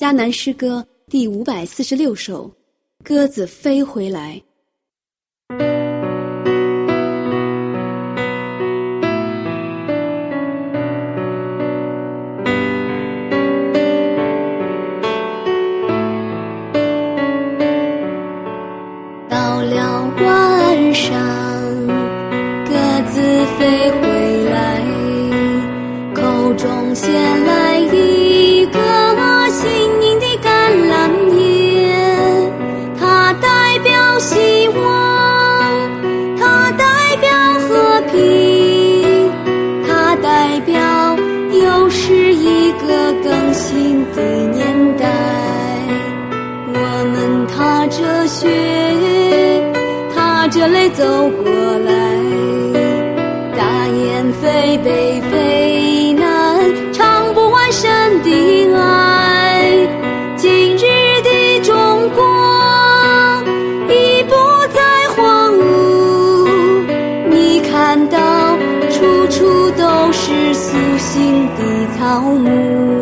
迦南诗歌第546首，鸽子飞回来。到了晚上，鸽子飞回来，口中衔来一个新颖的橄榄叶，它代表希望，它代表和平，它代表又是一个更新的年代。我们踏着雪，踏着泪走过来，大雁飞北飞南，唱不完神的爱。今日的中国已不再荒芜，你看到处处都是苏醒的草木。